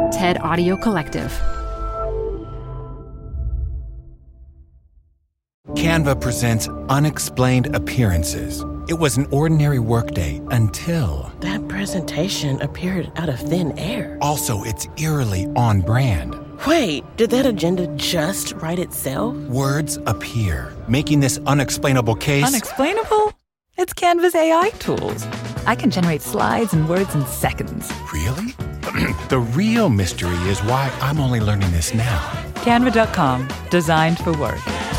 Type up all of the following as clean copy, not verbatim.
TED Audio Collective. Canva presents Unexplained Appearances. It was an ordinary workday until... That presentation appeared out of thin air. Also, it's eerily on brand. Wait, did that agenda just write itself? Words appear, making this unexplainable case... Unexplainable? It's Canva's AI tools. I can generate slides and words in seconds. Really? The real mystery is why I'm only learning this now. Canva.com. Designed for work.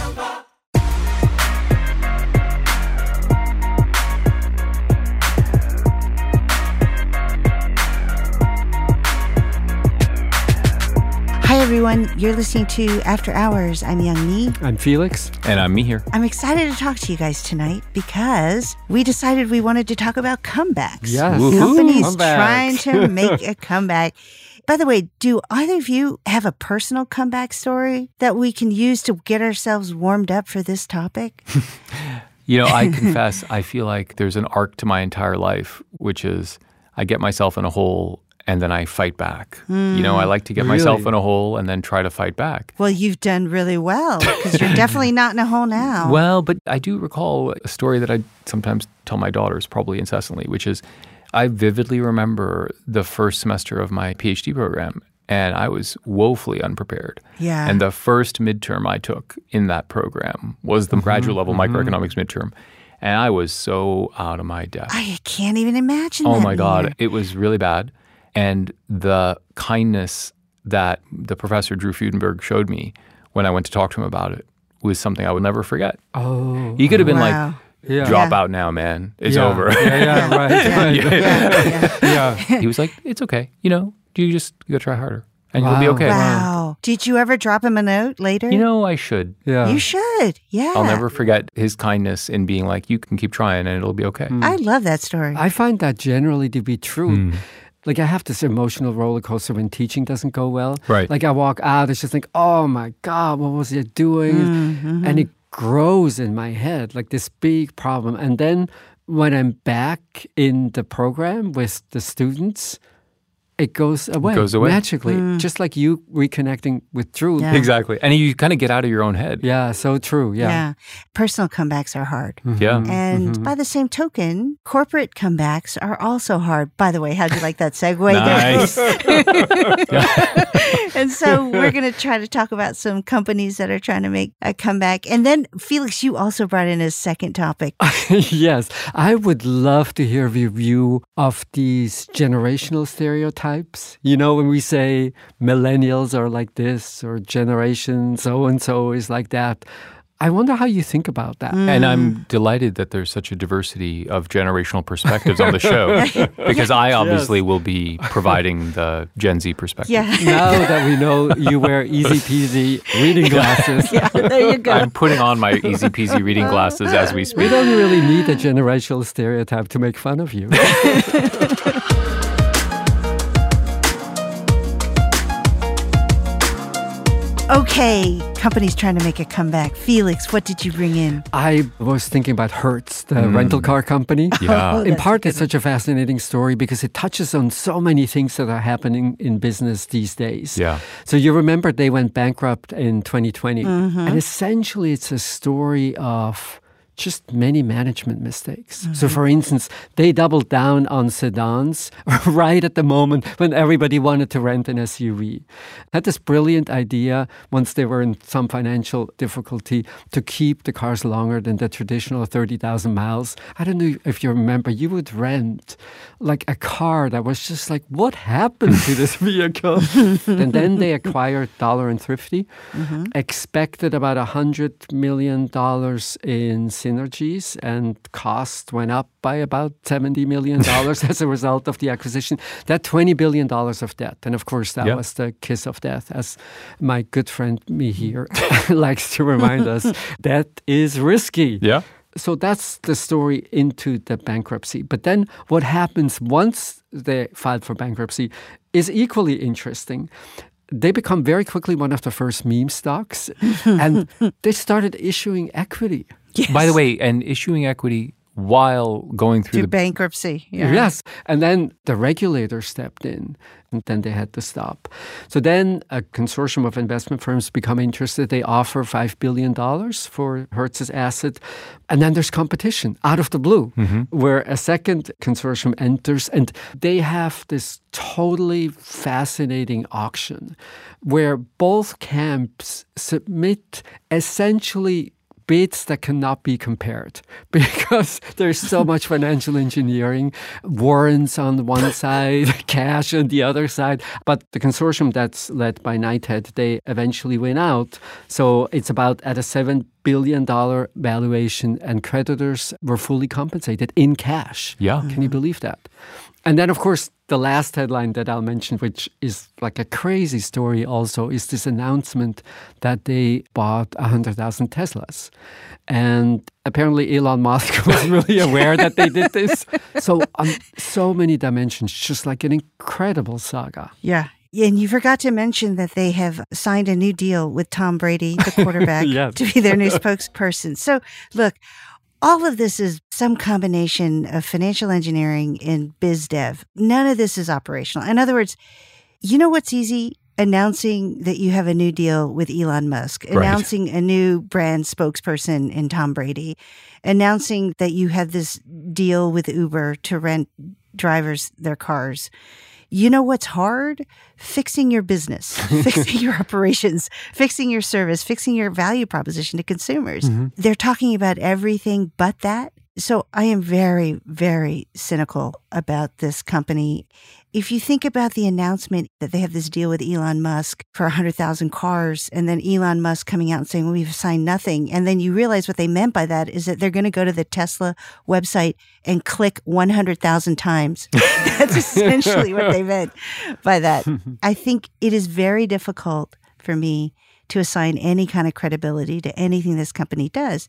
Hi, everyone. You're listening to After Hours. I'm Young Mi. I'm Felix. And I'm Mihir. I'm excited to talk to you guys tonight because we decided we wanted to talk about comebacks. Yes. Companies Comebacks. trying to make a comeback. By the way, do either of you have a personal comeback story that we can use to get ourselves warmed up for this topic? You know, I confess, I feel like there's an arc to my entire life, which is I get myself in a hole and then I fight back. You know, I like to get myself in a hole and then try to fight back. Well, you've done really well because you're definitely not in a hole now. Well, but I do recall a story that I sometimes tell my daughters probably incessantly, which is I vividly remember the first semester of my PhD program and I was woefully unprepared. Yeah. And the first midterm I took in that program was the graduate level microeconomics midterm. And I was so out of my depth. I can't even imagine that. Oh my God. Mihir. It was really bad. And the kindness that the professor Drew Freudenberg showed me when I went to talk to him about it was something I would never forget. Oh. He could have been Wow. Yeah. drop out now, man. It's Yeah. over. Yeah, right. Yeah. He was like, it's okay. You know, you gotta try harder and you'll be okay. Wow. Did you ever drop him a note later? You know, I should. Yeah. You should. Yeah. I'll never forget his kindness in being like, you can keep trying and it'll be okay. I love that story. I find that generally to be true. Like I have this emotional roller coaster when teaching doesn't go well. Right. Like I walk out, it's just like, oh my God, what was it doing? And it grows in my head, like this big problem. And then when I'm back in the program with the students, it goes away. Magically. Just like you reconnecting with Drew. Yeah. Exactly. And you kind of get out of your own head. Yeah, so true. Yeah. Personal comebacks are hard. Yeah. And by the same token, corporate comebacks are also hard. By the way, how'd you like that segue? Nice. And so we're going to try to talk about some companies that are trying to make a comeback. And then, Felix, you also brought in a second topic. Yes. I would love to hear your view of these generational stereotypes. You know, when we say millennials are like this or generation so-and-so is like that. I wonder how you think about that. And I'm delighted that there's such a diversity of generational perspectives on the show because I obviously will be providing the Gen Z perspective. Yeah. Now that we know you wear easy peasy reading glasses, Yeah, there you go. I'm putting on my easy peasy reading glasses as we we speak. don't really need a generational stereotype to make fun of you. Okay, companies trying to make a comeback. Felix, what did you bring in? I was thinking about Hertz, the rental car company. Yeah. Oh, In that's part, a it's such a fascinating story because it touches on so many things that are happening in business these days. Yeah. So you remember they went bankrupt in 2020. And essentially, it's a story of just many management mistakes. So for instance, they doubled down on sedans right at the moment when everybody wanted to rent an SUV. Had this brilliant idea once they were in some financial difficulty to keep the cars longer than the traditional 30,000 miles. I don't know if you remember, you would rent like a car that was just like, what happened to this vehicle? And then they acquired Dollar and Thrifty, expected about $100 million in synergies, and cost went up by about $70 million as a result of the acquisition. That $20 billion of debt. And of course, that was the kiss of death, as my good friend Mihir likes to remind us. Debt is risky. Yeah. So that's the story into the bankruptcy. But then what happens once they filed for bankruptcy is equally interesting. They become very quickly one of the first meme stocks, and they started issuing equity. Yes. By the way, and issuing equity while going through To bankruptcy. Yeah. Yes. And then the regulator stepped in, and then they had to stop. So then a consortium of investment firms become interested. They offer $5 billion for Hertz's asset. And then there's competition out of the blue, where a second consortium enters, and they have this totally fascinating auction where both camps submit essentially bids that cannot be compared because there's so much financial engineering, warrants on one side, cash on the other side. But the consortium that's led by Knighthead, they eventually win out. So it's about at a $7 billion valuation, and creditors were fully compensated in cash. Yeah. Can you believe that? And then, of course, the last headline that I'll mention, which is like a crazy story also, is this announcement that they bought 100,000 Teslas. And apparently Elon Musk was really aware that they did this. So on so many dimensions, just like an incredible saga. Yeah. And you forgot to mention that they have signed a new deal with Tom Brady, the quarterback, Yes. to be their new spokesperson. So look, all of this is some combination of financial engineering and biz dev. None of this is operational. In other words, you know what's easy? Announcing that you have a new deal with Elon Musk, announcing a new brand spokesperson in Tom Brady, announcing that you have this deal with Uber to rent drivers their cars. You know what's hard? Fixing your business, fixing your operations, fixing your service, fixing your value proposition to consumers. They're talking about everything but that. So I am very, very cynical about this company. If you think about the announcement that they have this deal with Elon Musk for 100,000 cars, and then Elon Musk coming out and saying, well, we've signed nothing. And then you realize what they meant by that is that they're going to go to the Tesla website and click 100,000 times. That's essentially what they meant by that. I think it is very difficult for me to assign any kind of credibility to anything this company does.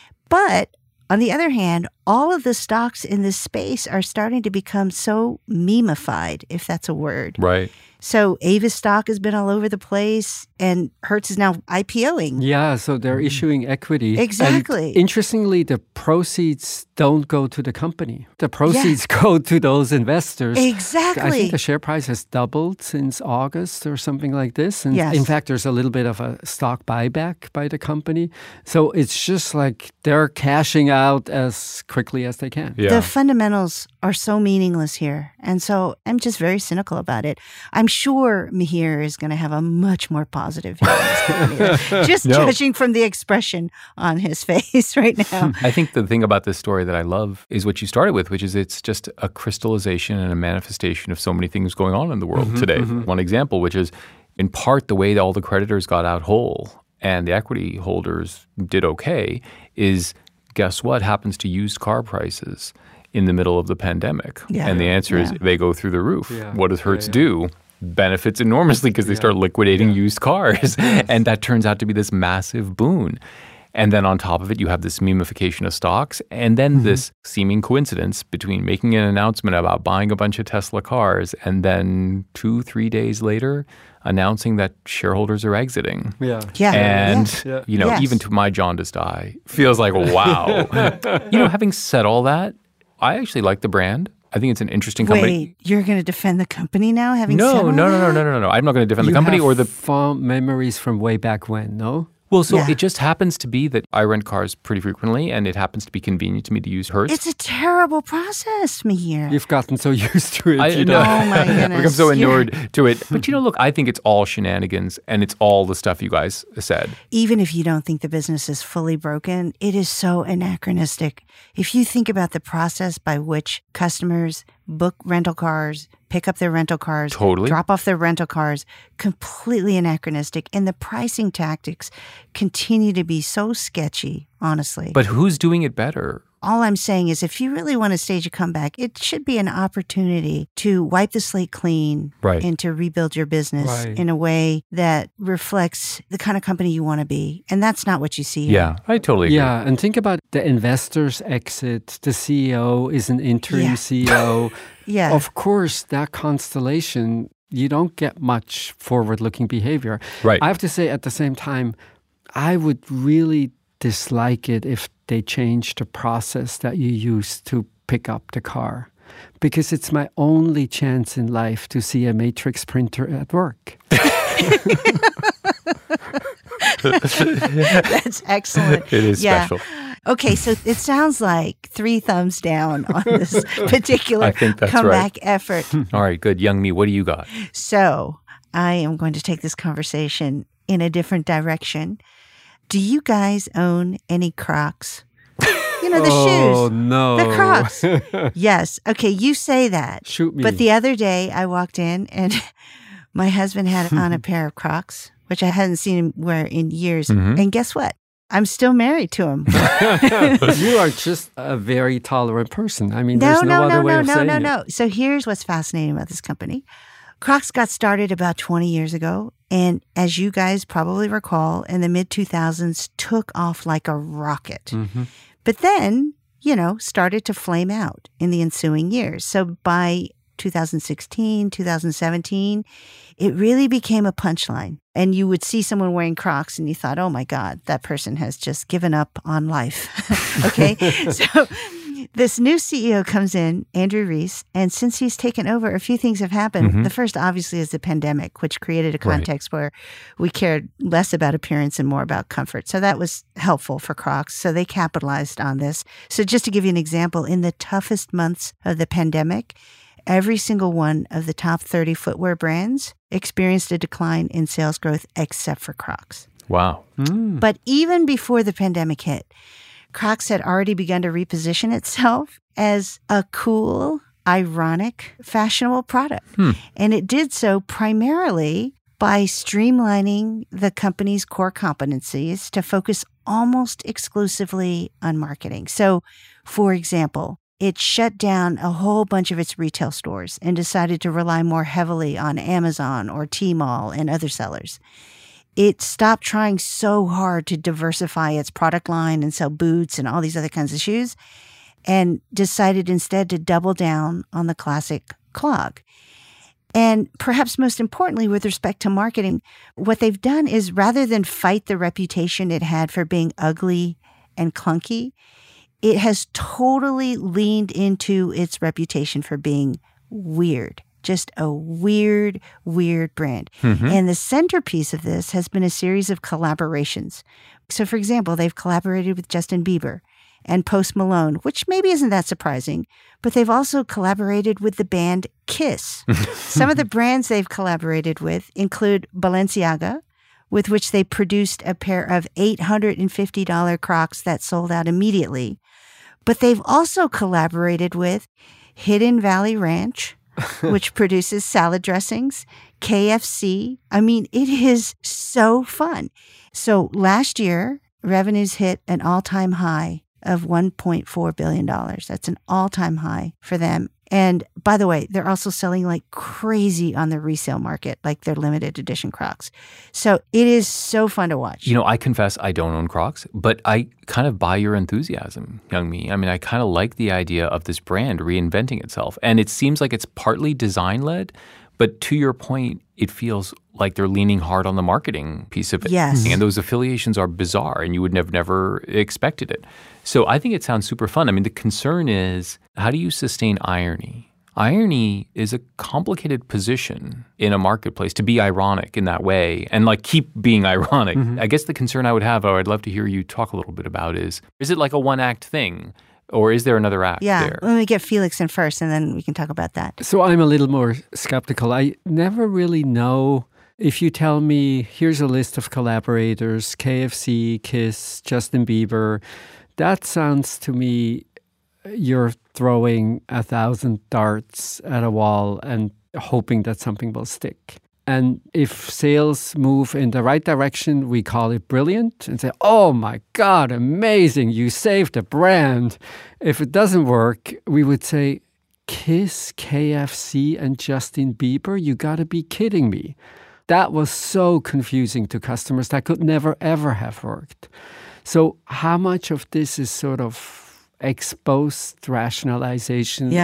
But on the other hand, all of the stocks in this space are starting to become so meme-ified, if that's a word. Right. So Avis stock has been all over the place, and Hertz is now IPOing. Yeah, so they're issuing equity. Exactly. And interestingly, the proceeds don't go to the company. The proceeds go to those investors. Exactly. I think the share price has doubled since August or something like this. And Yes. in fact, there's a little bit of a stock buyback by the company. So it's just like they're cashing out as quickly as they can. Yeah. The fundamentals are so meaningless here. And so I'm just very cynical about it. I'm sure Mihir is going to have a much more positive view on this company, just judging from the expression on his face right now. I think the thing about this story that I love is what you started with, which is it's just a crystallization and a manifestation of so many things going on in the world today. One example, which is in part the way that all the creditors got out whole and the equity holders did okay is guess what happens to used car prices in the middle of the pandemic? Yeah. And the answer is they go through the roof. Yeah. What does Hertz do? Benefits enormously because they start liquidating used cars. And that turns out to be this massive boon. And then on top of it, you have this memification of stocks and then this seeming coincidence between making an announcement about buying a bunch of Tesla cars and then 2-3 days later announcing that shareholders are exiting. Yeah. Yeah. And, Yeah. you know, Yes. even to my jaundiced eye, feels like, wow. You know, having said all that, I actually like the brand. I think it's an interesting company. Wait, you're going to defend the company now, having said No. all that? I'm not going to defend the company You or have the fond memories from way back when, no? Well, so Yeah. it just happens to be that I rent cars pretty frequently, and it happens to be convenient to me to use Hertz. It's a terrible process, Mihir. You've gotten so used to it. I you know. know. Oh, my I've become goodness. so You're- inured to it. But, you know, look, I think it's all shenanigans, and it's all the stuff you guys said. Even if you don't think the business is fully broken, it is so anachronistic. If you think about the process by which customers book rental cars, pick up their rental cars, Totally. drop off their rental cars, completely anachronistic. And the pricing tactics continue to be so sketchy, honestly. But who's doing it better? All I'm saying is if you really want to stage a comeback, it should be an opportunity to wipe the slate clean Right. and to rebuild your business Right. in a way that reflects the kind of company you want to be. And that's not what you see here. Yeah, I totally agree. Yeah, and think about the investors' exit. The CEO is an interim Yeah. CEO. Yeah. Of course, that constellation, you don't get much forward-looking behavior. Right. I have to say, at the same time, I would really dislike it if they change the process that you use to pick up the car. Because it's my only chance in life to see a matrix printer at work. That's excellent. It is special. Okay, so it sounds like 3 thumbs down on this particular comeback effort. All right, good. Young me, what do you got? So I am going to take this conversation in a different direction. Do you guys own any Crocs? You know, the shoes. Oh, no. The Crocs. Yes. Okay, you say that. Shoot me. But the other day I walked in and my husband had on a pair of Crocs, which I hadn't seen him wear in years. Mm-hmm. And guess what? I'm still married to him. You are just a very tolerant person. I mean, there's no other way of saying it. No. So here's what's fascinating about this company. Crocs got started about 20 years ago. And as you guys probably recall, in the mid-2000s, took off like a rocket. Mm-hmm. But then, started to flame out in the ensuing years. So by 2016, 2017, it really became a punchline. And you would see someone wearing Crocs and you thought, oh my God, that person has just given up on life. Okay. So this new CEO comes in, Andrew Rees, and since he's taken over, a few things have happened. Mm-hmm. The first, obviously, is the pandemic, which created a context where we cared less about appearance and more about comfort. So that was helpful for Crocs. So they capitalized on this. So just to give you an example, in the toughest months of the pandemic, every single one of the top 30 footwear brands experienced a decline in sales growth except for Crocs. Wow. Mm. But even before the pandemic hit, Crocs had already begun to reposition itself as a cool, ironic, fashionable product. And it did so primarily by streamlining the company's core competencies to focus almost exclusively on marketing. So, for example, it shut down a whole bunch of its retail stores and decided to rely more heavily on Amazon or Tmall and other sellers. It stopped trying so hard to diversify its product line and sell boots and all these other kinds of shoes, and decided instead to double down on the classic clog. And perhaps most importantly, with respect to marketing, what they've done is rather than fight the reputation it had for being ugly and clunky, it has totally leaned into its reputation for being weird. Just a weird brand. Mm-hmm. And the centerpiece of this has been a series of collaborations. So, for example, they've collaborated with Justin Bieber and Post Malone, which maybe isn't that surprising, but they've also collaborated with the band Kiss. Some of the brands they've collaborated with include Balenciaga, with which they produced a pair of $850 Crocs that sold out immediately. But they've also collaborated with Hidden Valley Ranch, which produces salad dressings, KFC. I mean, it is so fun. So last year, revenues hit an all-time high of $1.4 billion. That's an all-time high for them. And by the way, they're also selling like crazy on the resale market, like their limited edition Crocs. So it is so fun to watch. I confess I don't own Crocs, but I kind of buy your enthusiasm, young me. I mean, I kind of like the idea of this brand reinventing itself. And it seems like it's partly design-led, but to your point, it feels like they're leaning hard on the marketing piece of it. Yes. And those affiliations are bizarre, and you would have never expected it. So I think it sounds super fun. I mean, the concern is, how do you sustain irony? Irony is a complicated position in a marketplace, to be ironic in that way and like keep being ironic. Mm-hmm. I guess the concern I would have, I'd love to hear you talk a little bit about is it like a one-act thing? Or is there another act there? Let me get Felix in first, and then we can talk about that. So I'm a little more skeptical. I never really know. If you tell me, here's a list of collaborators, KFC, Kiss, Justin Bieber, that sounds to me you're throwing 1,000 darts at a wall and hoping that something will stick. And if sales move in the right direction, we call it brilliant and say, oh my God, amazing, you saved a brand. If it doesn't work, we would say, Kiss, KFC, and Justin Bieber, you got to be kidding me. That was so confusing to customers. That could never, ever have worked. So how much of this is sort of exposed rationalization? Yeah.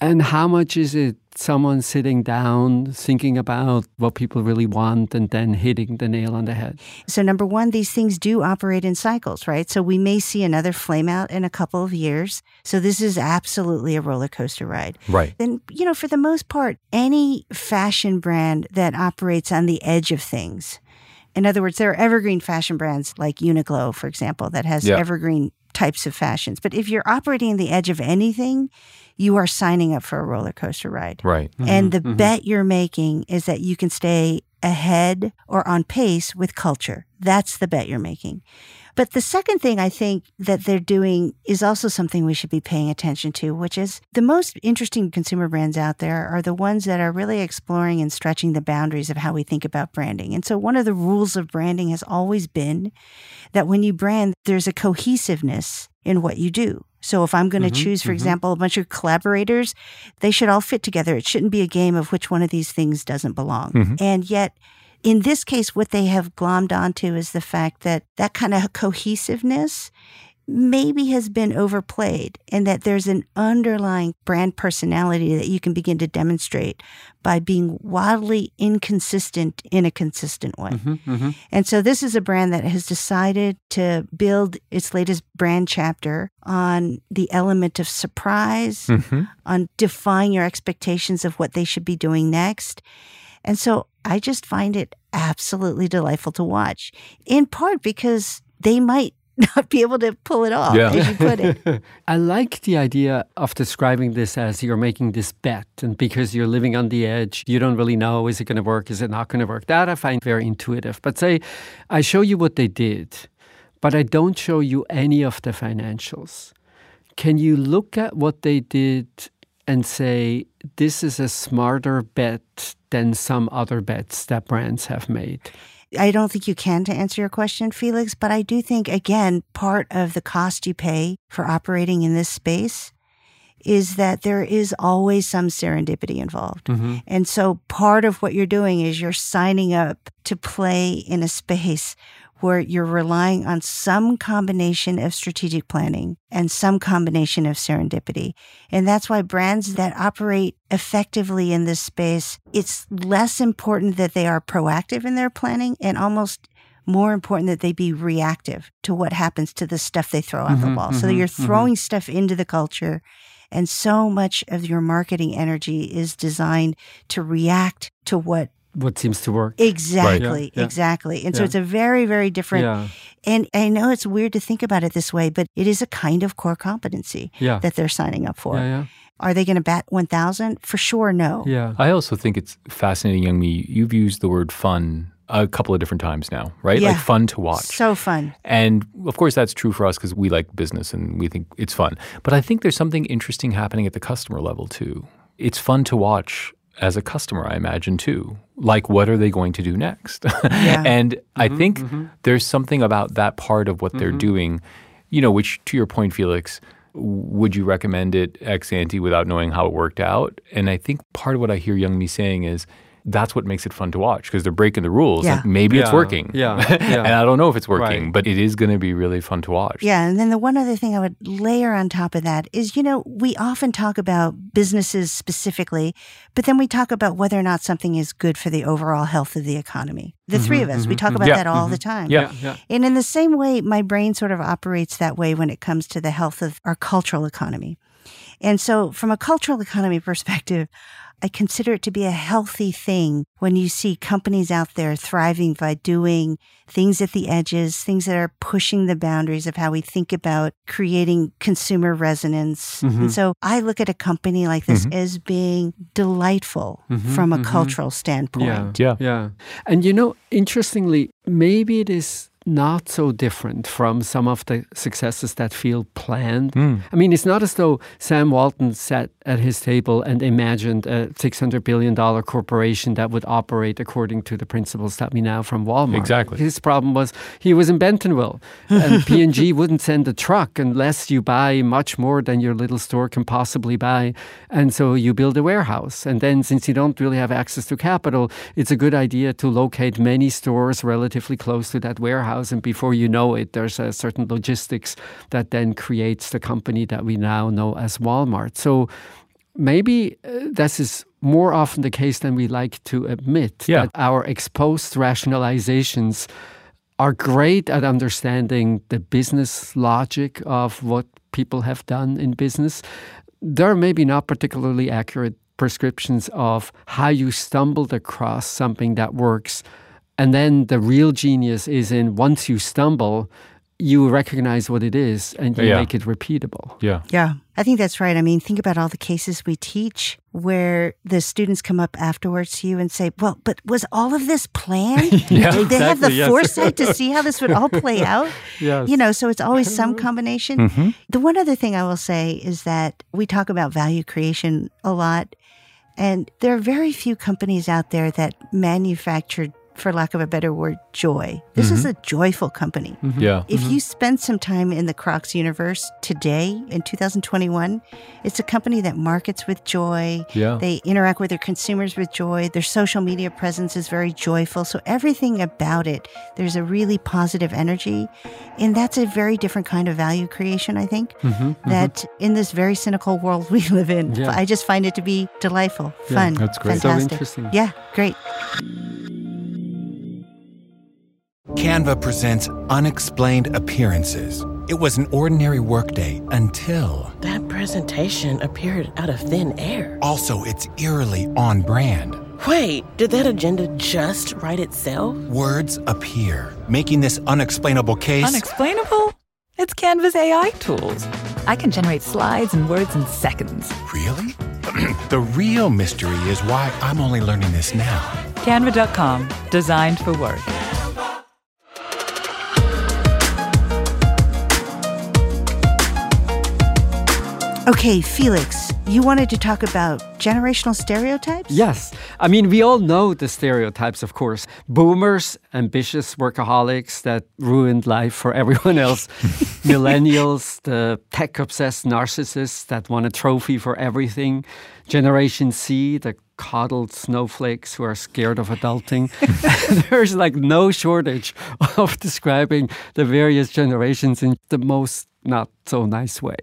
And how much is it someone sitting down, thinking about what people really want, and then hitting the nail on the head? So number one, these things do operate in cycles, right? So we may see another flame out in a couple of years. So this is absolutely a roller coaster ride. Right. And, for the most part, any fashion brand that operates on the edge of things, in other words, there are evergreen fashion brands like Uniqlo, for example, that has evergreen types of fashions. But if you're operating on the edge of anything, you are signing up for a roller coaster ride. Right. And the bet you're making is that you can stay ahead or on pace with culture. That's the bet you're making. But the second thing I think that they're doing is also something we should be paying attention to, which is the most interesting consumer brands out there are the ones that are really exploring and stretching the boundaries of how we think about branding. And so one of the rules of branding has always been that when you brand, there's a cohesiveness in what you do. So if I'm going to choose, for example, a bunch of collaborators, they should all fit together. It shouldn't be a game of which one of these things doesn't belong. And yet, in this case, what they have glommed onto is the fact that that kind of cohesiveness maybe has been overplayed, and that there's an underlying brand personality that you can begin to demonstrate by being wildly inconsistent in a consistent way. And so this is a brand that has decided to build its latest brand chapter on the element of surprise, on defying your expectations of what they should be doing next. And so I just find it absolutely delightful to watch, in part because they might not be able to pull it off, as you put it. I like the idea of describing this as you're making this bet, and because you're living on the edge, you don't really know, is it going to work, is it not going to work? That I find very intuitive. But say, I show you what they did, but I don't show you any of the financials. Can you look at what they did and say, this is a smarter bet than some other bets that brands have made? I don't think you can, to answer your question, Felix, but I do think, again, part of the cost you pay for operating in this space is that there is always some serendipity involved. And so part of what you're doing is you're signing up to play in a space where you're relying on some combination of strategic planning and some combination of serendipity. And that's why brands that operate effectively in this space, it's less important that they are proactive in their planning and almost more important that they be reactive to what happens to the stuff they throw on the wall. So that you're throwing stuff into the culture, and so much of your marketing energy is designed to react to what seems to work. Exactly, exactly. And so it's a very, very different, and I know it's weird to think about it this way, but it is a kind of core competency that they're signing up for. Are they going to bat 1,000? For sure, no. I also think it's fascinating, Youngmi. You've used the word fun a couple of different times now, right? Like fun to watch. So fun. And of course, that's true for us because we like business and we think it's fun. But I think there's something interesting happening at the customer level too. It's fun to watch as a customer, I imagine, too. Like, what are they going to do next? And I think there's something about that part of what they're doing, which, to your point, Felix, would you recommend it ex ante without knowing how it worked out? And I think part of what I hear Youngmi saying is that's what makes it fun to watch, because they're breaking the rules. And maybe it's working. And I don't know if it's working, but it is going to be really fun to watch. And then the one other thing I would layer on top of that is, we often talk about businesses specifically, but then we talk about whether or not something is good for the overall health of the economy. The three of us, we talk about that all the time. And in the same way, my brain sort of operates that way when it comes to the health of our cultural economy. And so from a cultural economy perspective, I consider it to be a healthy thing when you see companies out there thriving by doing things at the edges, things that are pushing the boundaries of how we think about creating consumer resonance. And so I look at a company like this as being delightful from a cultural standpoint. And interestingly, maybe it is not so different from some of the successes that feel planned. I mean, it's not as though Sam Walton sat at his table and imagined a $600 billion corporation that would operate according to the principles that we know from Walmart. Exactly. His problem was he was in Bentonville, and P&G wouldn't send a truck unless you buy much more than your little store can possibly buy. And so you build a warehouse. And then since you don't really have access to capital, it's a good idea to locate many stores relatively close to that warehouse. And before you know it, there's a certain logistics that then creates the company that we now know as Walmart. So maybe this is more often the case than we like to admit, that our exposed rationalizations are great at understanding the business logic of what people have done in business. They're maybe not particularly accurate prescriptions of how you stumbled across something that works. And then the real genius is in once you stumble, you recognize what it is and you make it repeatable. Yeah, I think that's right. I mean, think about all the cases we teach where the students come up afterwards to you and say, well, but was all of this planned? They have the foresight to see how this would all play out. So it's always some combination. The one other thing I will say is that we talk about value creation a lot, and there are very few companies out there that manufacture, for lack of a better word, joy. This is a joyful company. If you spend some time in the Crocs universe today, in 2021, it's a company that markets with joy. They interact with their consumers with joy. Their social media presence is very joyful. So everything about it, there's a really positive energy. And that's a very different kind of value creation, I think, that in this very cynical world we live in, I just find it to be delightful, fun, that's great. fantastic. So interesting. Yeah, great. Canva presents Unexplained Appearances. It was an ordinary workday until... That presentation appeared out of thin air. Also, it's eerily on brand. Wait, did that agenda just write itself? Words appear, making this unexplainable case... Unexplainable? It's Canva's AI tools. I can generate slides and words in seconds. Really? The real mystery is why I'm only learning this now. Canva.com, designed for work. Okay, Felix, you wanted to talk about generational stereotypes? Yes. I mean, we all know the stereotypes, of course. Boomers, ambitious workaholics that ruined life for everyone else. Millennials, the tech-obsessed narcissists that want a trophy for everything. Generation C, the coddled snowflakes who are scared of adulting. There's like no shortage of describing the various generations in the most not so nice way.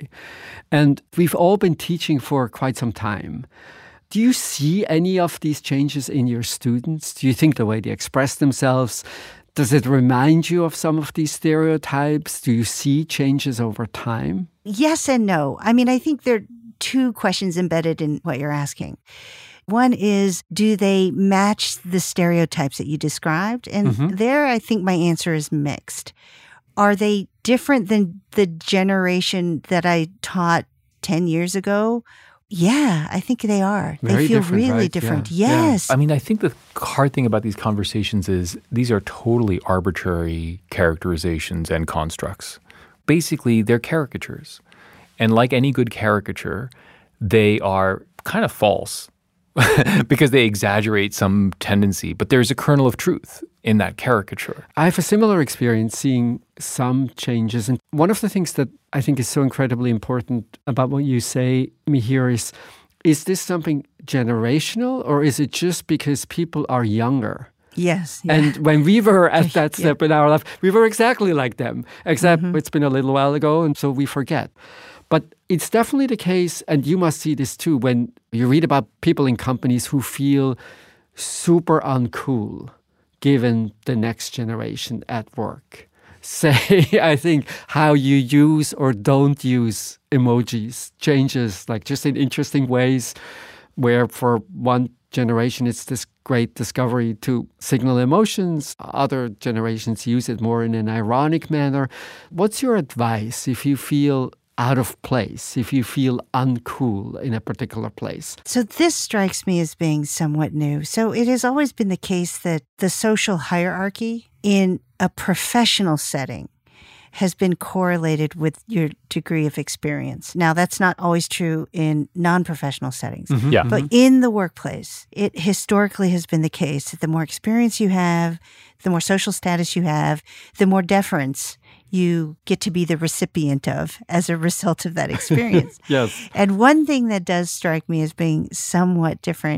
And we've all been teaching for quite some time. Do you see any of these changes in your students? Do you think the way they express themselves, does it remind you of some of these stereotypes? Do you see changes over time? Yes and no. I mean, I think there are two questions embedded in what you're asking. One is, do they match the stereotypes that you described? And there, I think my answer is mixed. Are they different than the generation that I taught 10 years ago? Yeah, I think they are. Very they feel different, really right? different. Yeah. Yes. I mean, I think the hard thing about these conversations is these are totally arbitrary characterizations and constructs. Basically, they're caricatures. And like any good caricature, they are kind of false because they exaggerate some tendency. But there's a kernel of truth in that caricature. I have a similar experience seeing some changes. And one of the things that I think is so incredibly important about what you say, Mihir, is this something generational or is it just because people are younger? Yes. Yeah. And when we were at that step in our life, we were exactly like them, except it's been a little while ago, and so we forget. But it's definitely the case, and you must see this too, when you read about people in companies who feel super uncool given the next generation at work. Say, I think, how you use or don't use emojis changes, like just in interesting ways, where for one generation it's this great discovery to signal emotions. Other generations use it more in an ironic manner. What's your advice if you feel out of place, if you feel uncool in a particular place? So this strikes me as being somewhat new. So it has always been the case that the social hierarchy in a professional setting has been correlated with your degree of experience. Now, that's not always true in non-professional settings. But in the workplace, it historically has been the case that the more experience you have, the more social status you have, the more deference you get to be the recipient of as a result of that experience. Yes. And one thing that does strike me as being somewhat different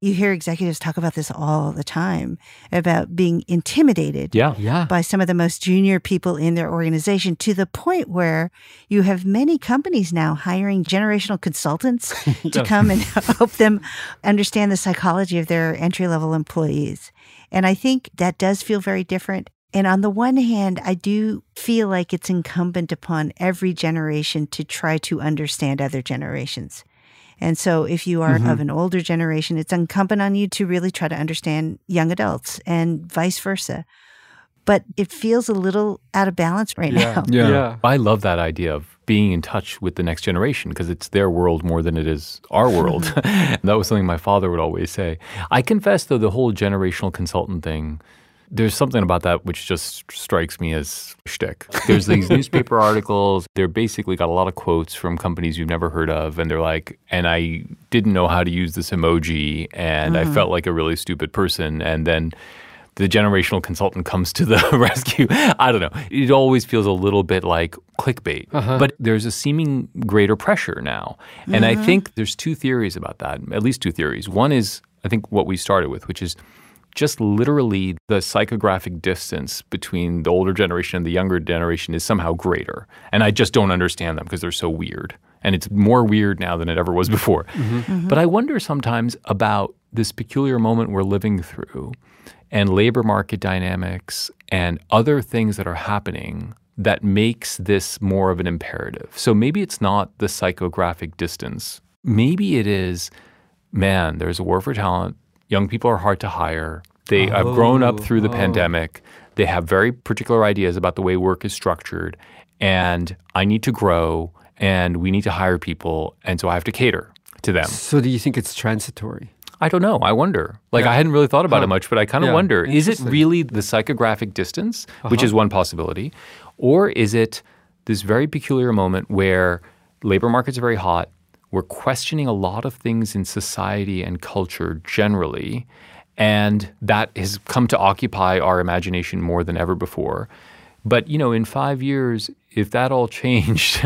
You hear executives talk about this all the time, about being intimidated Yeah. by some of the most junior people in their organization, to the point where you have many companies now hiring generational consultants to come and help them understand the psychology of their entry-level employees. And I think that does feel very different. And on the one hand, I do feel like it's incumbent upon every generation to try to understand other generations. And so if you are of an older generation, it's incumbent on you to really try to understand young adults and vice versa. But it feels a little out of balance right now. Yeah. I love that idea of being in touch with the next generation because it's their world more than it is our world. That was something my father would always say. I confess, though, the whole generational consultant thing, there's something about that which just strikes me as shtick. There's these newspaper articles. They're basically got a lot of quotes from companies you've never heard of. And they're like, and I didn't know how to use this emoji. And I felt like a really stupid person. And then the generational consultant comes to the rescue. I don't know. It always feels a little bit like clickbait. But there's a seeming greater pressure now. And I think there's two theories about that, at least two theories. One is, I think, what we started with, which is just literally the psychographic distance between the older generation and the younger generation is somehow greater. And I just don't understand them because they're so weird. And it's more weird now than it ever was before. But I wonder sometimes about this peculiar moment we're living through and labor market dynamics and other things that are happening that makes this more of an imperative. So maybe it's not the psychographic distance. Maybe it is, man, there's a war for talent. Young people are hard to hire. They have grown up through the pandemic. They have very particular ideas about the way work is structured. And I need to grow and we need to hire people. And so I have to cater to them. So do you think it's transitory? I don't know. I wonder. Like, I hadn't really thought about it much, but I kind of wonder, is it really the psychographic distance, which is one possibility, or is it this very peculiar moment where labor markets are very hot, we're questioning a lot of things in society and culture generally, and that has come to occupy our imagination more than ever before. But, you know, in 5 years, if that all changed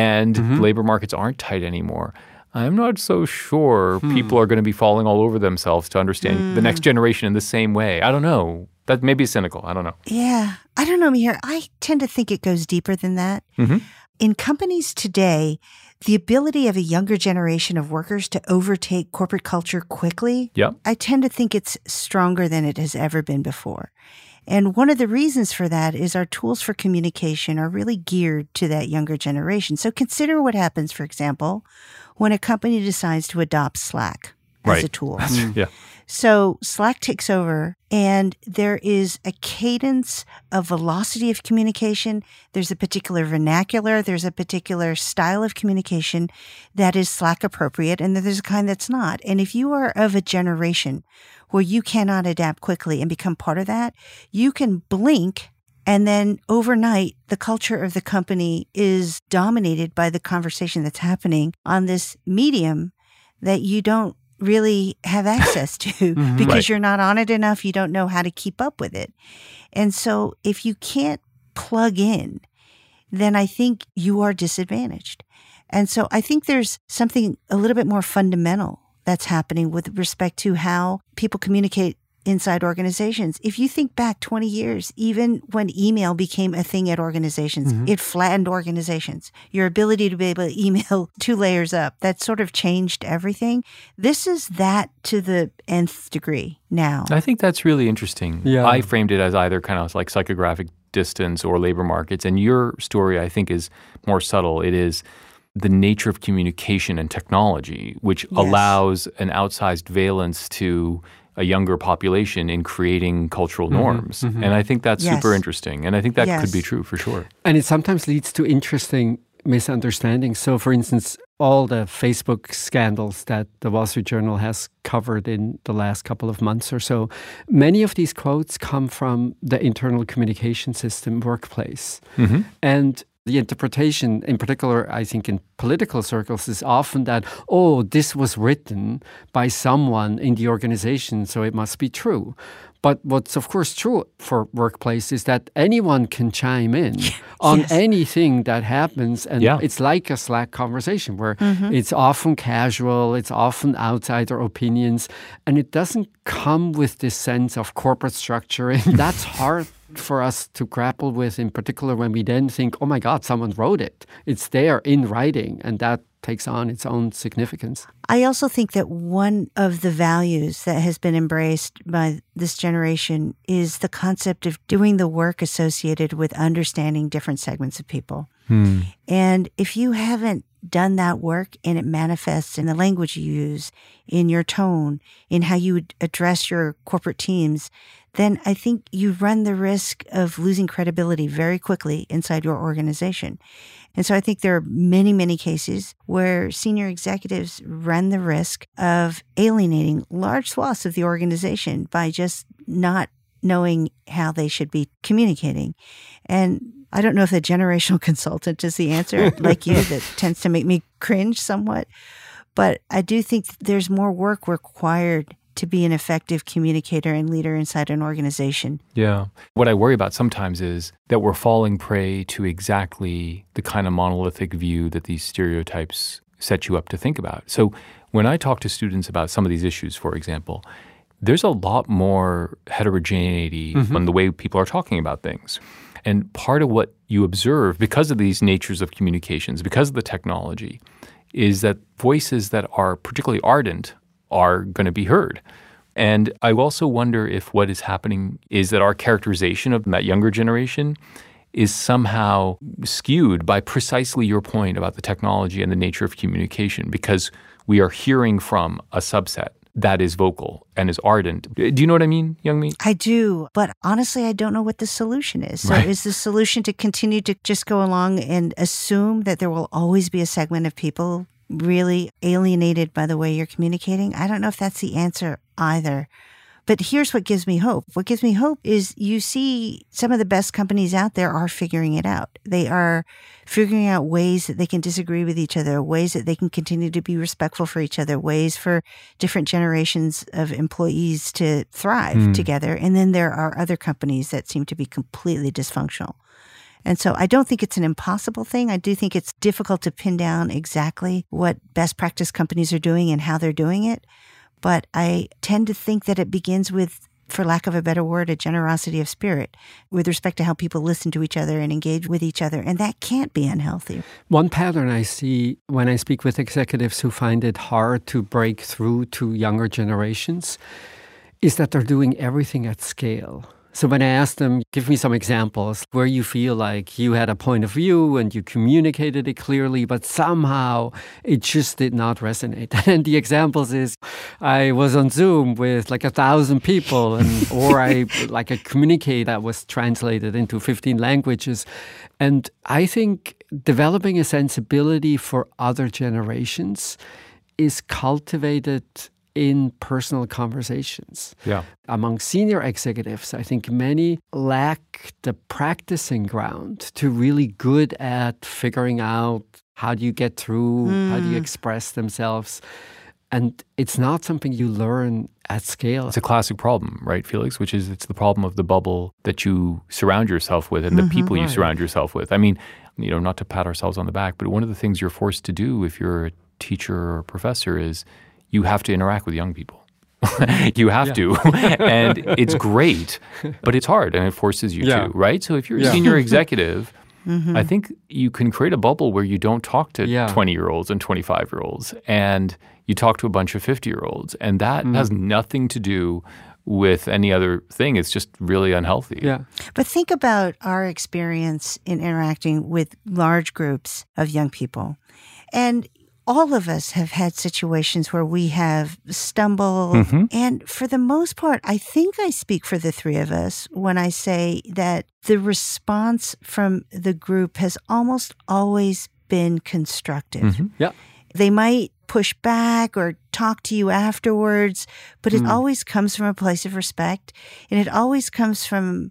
and labor markets aren't tight anymore, I'm not so sure people are going to be falling all over themselves to understand the next generation in the same way. I don't know. That may be cynical. I don't know. Yeah. I don't know, Mihir. I tend to think it goes deeper than that. In companies today, the ability of a younger generation of workers to overtake corporate culture quickly, I tend to think it's stronger than it has ever been before. And one of the reasons for that is our tools for communication are really geared to that younger generation. So consider what happens, for example, when a company decides to adopt Slack as a tool. So Slack takes over and there is a cadence, a velocity of communication. There's a particular vernacular. There's a particular style of communication that is Slack appropriate. And then there's a kind that's not. And if you are of a generation where you cannot adapt quickly and become part of that, you can blink and then overnight the culture of the company is dominated by the conversation that's happening on this medium that you don't really have access to because you're not on it enough. You don't know how to keep up with it. And so if you can't plug in, then I think you are disadvantaged. And so I think there's something a little bit more fundamental that's happening with respect to how people communicate inside organizations. If you think back 20 years, even when email became a thing at organizations, it flattened organizations. Your ability to be able to email 2 layers up, that sort of changed everything. This is that to the nth degree now. I think that's really interesting. I framed it as either kind of like psychographic distance or labor markets. And your story, I think, is more subtle. It is the nature of communication and technology, which allows an outsized valence to a younger population in creating cultural norms. And I think that's super interesting. And I think that could be true for sure. And it sometimes leads to interesting misunderstandings. So, for instance, all the Facebook scandals that the Wall Street Journal has covered in the last couple of months or so, many of these quotes come from the internal communication system workplace. And The interpretation, in particular, I think in political circles, is often that, oh, this was written by someone in the organization, so it must be true. But what's, of course, true for workplace is that anyone can chime in on anything that happens. And it's like a Slack conversation where it's often casual, it's often outsider opinions, and it doesn't come with this sense of corporate structure. And that's hard for us to grapple with, in particular when we then think, oh my God, someone wrote it. It's there in writing, and that takes on its own significance. I also think that one of the values that has been embraced by this generation is the concept of doing the work associated with understanding different segments of people. And if you haven't done that work and it manifests in the language you use, in your tone, in how you would address your corporate teams, then I think you run the risk of losing credibility very quickly inside your organization. And so I think there are many, many cases where senior executives run the risk of alienating large swaths of the organization by just not knowing how they should be communicating. And I don't know if the generational consultant is the answer, like you, that tends to make me cringe somewhat. But I do think there's more work required to be an effective communicator and leader inside an organization. Yeah. What I worry about sometimes is that we're falling prey to exactly the kind of monolithic view that these stereotypes set you up to think about. So when I talk to students about some of these issues, for example, there's a lot more heterogeneity on the way people are talking about things. And part of what you observe because of these natures of communications, because of the technology, is that voices that are particularly ardent are going to be heard. And I also wonder if what is happening is that our characterization of that younger generation is somehow skewed by precisely your point about the technology and the nature of communication, because we are hearing from a subset that is vocal and is ardent. Do you know what I mean, Youngmi? I do, but honestly, I don't know what the solution is. So is the solution to continue to just go along and assume that there will always be a segment of people really alienated by the way you're communicating? I don't know if that's the answer either. But here's what gives me hope. What gives me hope is you see some of the best companies out there are figuring it out. They are figuring out ways that they can disagree with each other, ways that they can continue to be respectful for each other, ways for different generations of employees to thrive together. And then there are other companies that seem to be completely dysfunctional. And so I don't think it's an impossible thing. I do think it's difficult to pin down exactly what best practice companies are doing and how they're doing it. But I tend to think that it begins with, for lack of a better word, a generosity of spirit with respect to how people listen to each other and engage with each other. And that can't be unhealthy. One pattern I see when I speak with executives who find it hard to break through to younger generations is that they're doing everything at scale. So when I ask them, give me some examples where you feel like you had a point of view and you communicated it clearly, but somehow it just did not resonate. And the examples is, I was on Zoom with like 1,000 people, or I like a communique that was translated into 15 languages. And I think developing a sensibility for other generations is cultivated in personal conversations. Yeah. Among senior executives, I think many lack the practicing ground to really good at figuring out how do you get through, how do you express themselves. And it's not something you learn at scale. It's a classic problem, right, Felix? Which is it's the problem of the bubble that you surround yourself with and the people you surround yourself with. I mean, not to pat ourselves on the back, but one of the things you're forced to do if you're a teacher or a professor is you have to interact with young people. You have to. And it's great, but it's hard and it forces you to, right? So if you're a senior executive, I think you can create a bubble where you don't talk to 20-year-olds and 25-year-olds and you talk to a bunch of 50-year-olds. And that has nothing to do with any other thing. It's just really unhealthy. Yeah. But think about our experience in interacting with large groups of young people. And all of us have had situations where we have stumbled. And for the most part, I think I speak for the three of us when I say that the response from the group has almost always been constructive. Yeah. They might push back or talk to you afterwards, but it always comes from a place of respect. And it always comes from a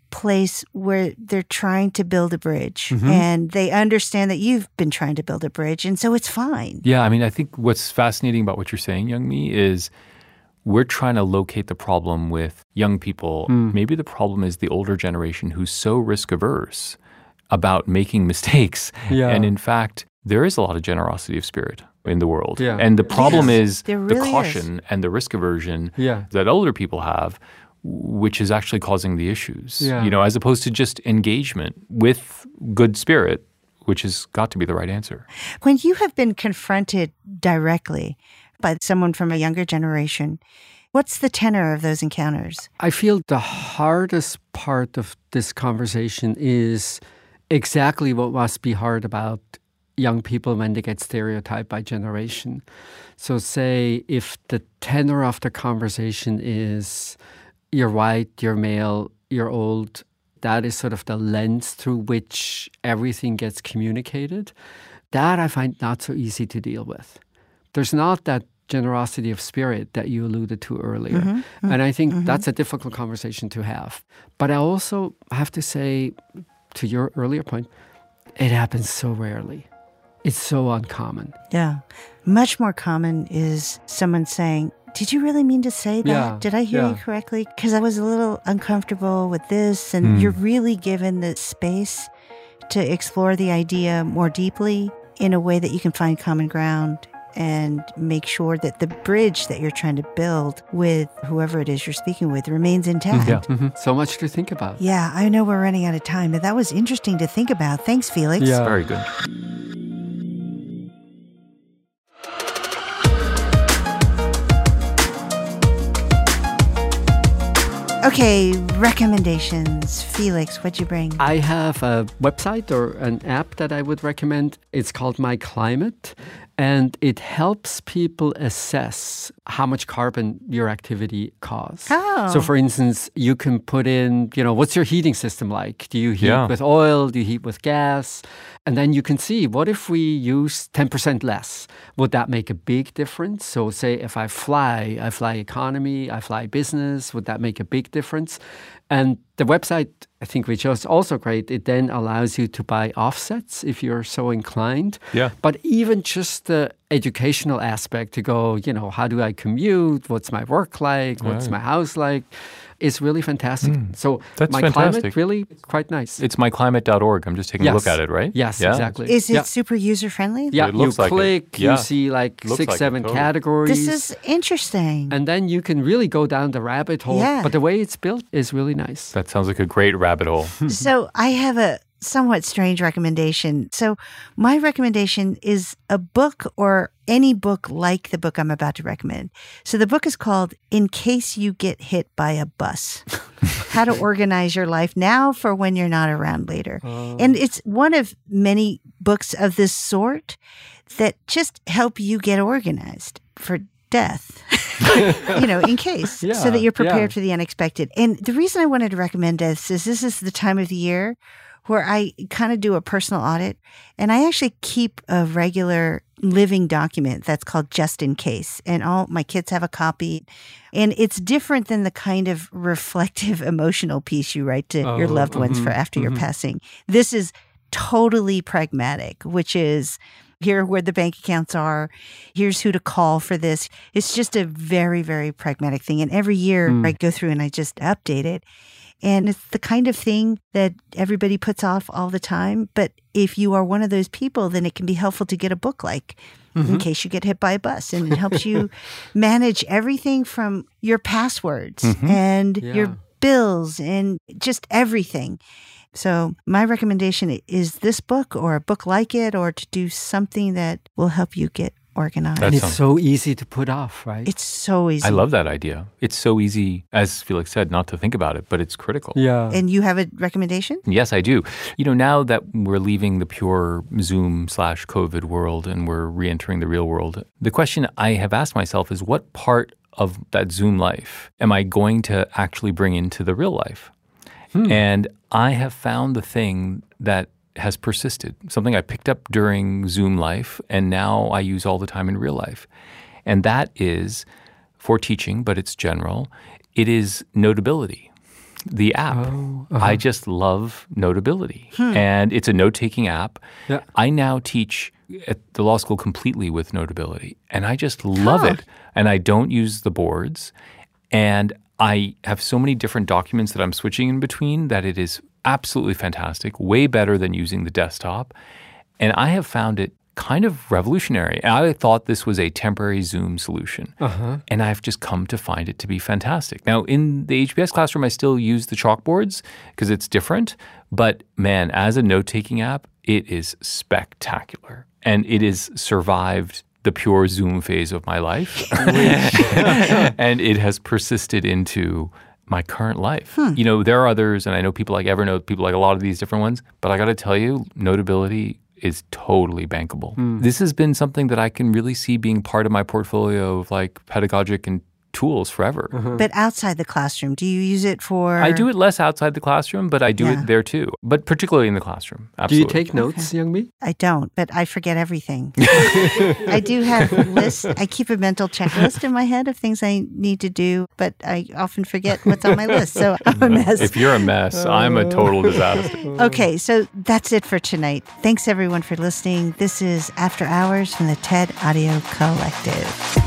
place where they're trying to build a bridge Mm-hmm. and they understand that you've been trying to build a bridge, and so it's fine. Yeah, I mean, I think what's fascinating about what you're saying, Youngmi, is we're trying to locate the problem with young people. Maybe the problem is the older generation who's so risk averse about making mistakes. Yeah. And in fact, there is a lot of generosity of spirit in the world. Yeah. And the problem Yes, is there the really caution and the risk aversion Yeah. that older people have, which is actually causing the issues. Yeah. You know, as opposed to just engagement with good spirit, which has got to be the right answer. When you have been confronted directly by someone from a younger generation, what's the tenor of those encounters? I feel the hardest part of this conversation is exactly what must be hard about young people when they get stereotyped by generation. So say if the tenor of the conversation is you're white, you're male, you're old, that is sort of the lens through which everything gets communicated, that I find not so easy to deal with. There's not that generosity of spirit that you alluded to earlier. And I think that's a difficult conversation to have. But I also have to say, to your earlier point, it happens so rarely. It's so uncommon. Yeah. Much more common is someone saying, did you really mean to say that? Yeah, Did I hear yeah. you correctly? Because I was a little uncomfortable with this. And you're really given the space to explore the idea more deeply in a way that you can find common ground and make sure that the bridge that you're trying to build with whoever it is you're speaking with remains intact. Yeah. So much to think about. Yeah, I know we're running out of time, but that was interesting to think about. Thanks, Felix. Yeah. Very good. Okay, recommendations. Felix, what'd you bring? I have a website or an app that I would recommend. It's called My Climate, and it helps people assess how much carbon your activity causes. Oh. So, for instance, you can put in, what's your heating system like? Do you heat Yeah. with oil? Do you heat with gas? And then you can see, what if we use 10% less? Would that make a big difference? So say if I fly economy, I fly business, would that make a big difference? And the website, I think, which is also great, it then allows you to buy offsets if you're so inclined. Yeah. But even just the educational aspect to go, how do I commute? What's my work like? What's Right. my house like? Is really fantastic. So That's My fantastic. Climate, really quite nice. It's myclimate.org. I'm just taking a look at it, right? Yes, Yeah. exactly. Is it Yeah. super user-friendly? Yeah, It you looks like it. click, Yeah. you see like Looks 6, like it, 7 totally. categories. This is interesting. and then you can really go down the rabbit hole. Yeah. But the way it's built is really nice. That sounds like a great rabbit hole. So I have a somewhat strange recommendation. So my recommendation is a book or any book like the book I'm about to recommend. So the book is called In Case You Get Hit by a Bus. How to Organize Your Life Now for When You're Not Around Later. And it's one of many books of this sort that just help you get organized for death, in case, so that you're prepared for the unexpected. And the reason I wanted to recommend this is the time of the year where I kind of do a personal audit, and I actually keep a regular living document that's called Just In Case. And all my kids have a copy. And it's different than the kind of reflective, emotional piece you write to your loved ones for after your passing. This is totally pragmatic, which is here are where the bank accounts are. Here's who to call for this. It's just a very, very pragmatic thing. And every year I go through and I just update it. And it's the kind of thing that everybody puts off all the time. But if you are one of those people, then it can be helpful to get a book like In Case You Get Hit by a Bus. And it helps you manage everything from your passwords and your bills and just everything. So my recommendation is this book or a book like it, or to do something that will help you get organized. And it's so easy to put off, right? It's so easy. I love that idea. It's so easy, as Felix said, not to think about it, but it's critical. Yeah. And you have a recommendation? Yes, I do. Now that we're leaving the pure Zoom/COVID world and we're re-entering the real world, the question I have asked myself is, what part of that Zoom life am I going to actually bring into the real life? And I have found the thing that has persisted, something I picked up during Zoom life, and now I use all the time in real life. And that is, for teaching, but it's general, it is notability. The app. I just love Notability. And it's a note-taking app. Yeah. I now teach at the law school completely with Notability. And I just love it. And I don't use the boards. And I have so many different documents that I'm switching in between that it is absolutely fantastic, way better than using the desktop. And I have found it kind of revolutionary. I thought this was a temporary Zoom solution. And I've just come to find it to be fantastic. Now, in the HBS classroom, I still use the chalkboards because it's different. But man, as a note-taking app, it is spectacular. And it has survived the pure Zoom phase of my life. And it has persisted into my current life. You know, there are others, and I know people like Evernote, people like a lot of these different ones. But I got to tell you, Notability is totally bankable. This has been something that I can really see being part of my portfolio of like pedagogic and tools forever. But outside the classroom, do you use it for? I do it less outside the classroom, but I do it there too. But particularly in the classroom. Absolutely. Do you take notes, Youngmi? I don't, but I forget everything. I do have lists. I keep a mental checklist in my head of things I need to do, but I often forget what's on my list. So I'm a mess. If you're a mess, I'm a total disaster. Okay, so that's it for tonight. Thanks everyone for listening. This is After Hours from the TED Audio Collective.